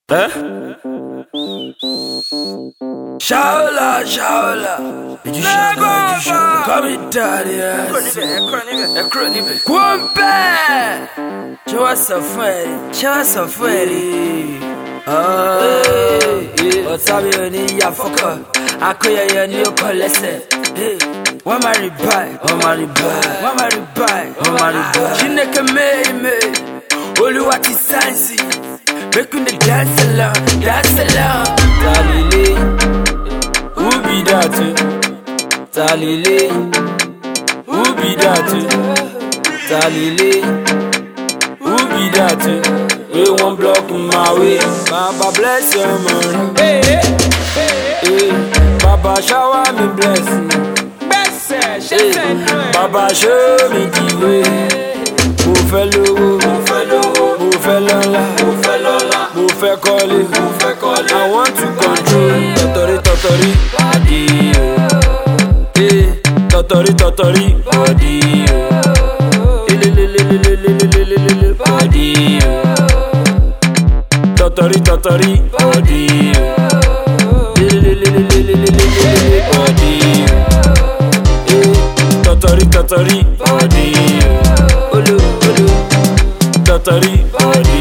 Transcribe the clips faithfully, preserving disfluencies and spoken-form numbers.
Hein? Shaola, Shaola. Du chaga, du chaga. Comme italien. Kwampe! Tu vois ça faire, tu vois ça faire. Ah, otabi oni ya foka. Akoya ya ni okolese. Hey, wa mari bai, wa mari bai, wa mari bai, wa mari bai. Chineke me me. Oluwa ti sansi. Make me dance along, dance along. Talile, who be that? Talile, who be that? Talile, who be that? We won't block my way. Baba bless your man. Hey, hey, hey. Baba shower me blessing. Hey. Baba show me the way. Mo fẹ́ lówó, mo fẹ́ lówó, mo fẹ́ lọ́lá, mo fẹ́ lọ́lá, mo fẹ́ kọ́lé, mo fẹ́ kọ́lé. I want to control. Tọ̀tọ̀rí tọ̀tọ̀rí body o. Eh, tọ̀tọ̀rí tọ̀tọ̀rí body o. Lelelelelelelelelelele body o. Tọ̀tọ̀rí tọ̀tọ̀rí body o. Lelelelelelelelelele body o. Eh, tọ̀tọ̀rí tọ̀tọ̀rí body o. Olu, olu, tọ̀tọ̀rí body.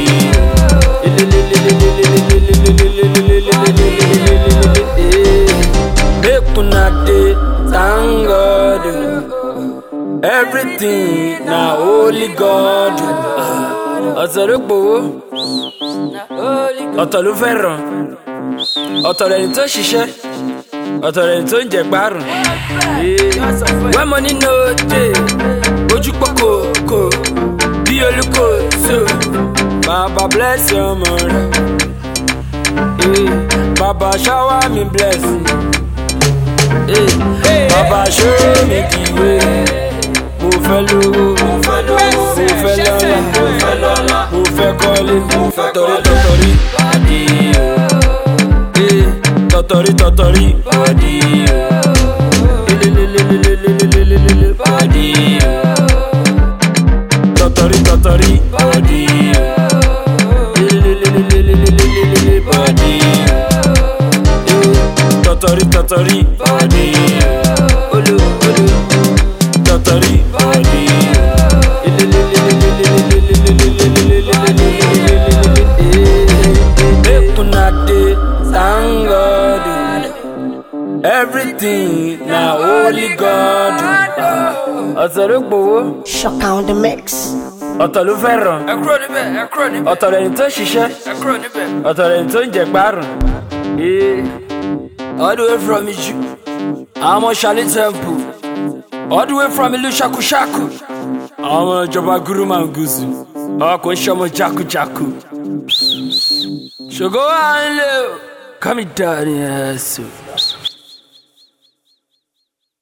Make una dey thank God. Everything na only God. Ọ̀tọ̀ ló gbowó, ọ̀tọ̀ ló fẹ́ràn, ọ̀tọ̀ lẹni tó ṣiṣẹ́, ọ̀tọ̀ lẹni tó ń jẹ gbárùn. When money no dey, ojú pọ̀kọ̀kọ̀ bí olùkóso. Baba bless your money. Hey, Baba shower me blessing. Hey, hey, Baba show me the way. Mo fẹ́ lówó, mo fẹ́ lówó, mo fẹ́ lọ́lá, mo fẹ́ lọ́lá, mo fẹ́ kọ́lé, mo fẹ́ tọ̀tọ̀rí tọ̀tọ̀rí body o. Hey, tọ̀tọ̀rí tọ̀tọ̀rí body o. Lelelelelelelelelele body o. Tọ̀tọ̀rí tọ̀tọ̀rí body o. Lelelelelelelelele body o. Tọ̀tọ̀rí tọ̀tọ̀rí body o. Olu olu. Tọ̀tọ̀rí body o. Make una dey thank God. Everything na only God. Ọ̀tọ̀ ló gbowó. Shock on the mix. Ọ̀tọ̀ ló fẹ́ràn. Ọ̀tọ̀ lẹni tó ṣiṣẹ́. Ọ̀tọ̀ lẹni tó ń jẹ gbárùn. All the way from Iju, àwọn ọmọ Ṣàlí Temple. All the way from ìlú Ṣakúṣakú, àwọn ọmọ ìjọba Guru Manguzu. Àwọn kò ń ṣe ọmọ jákújákú. Ṣògo wà ń lé o, kọ́mi dá ní ẹ̀sùn.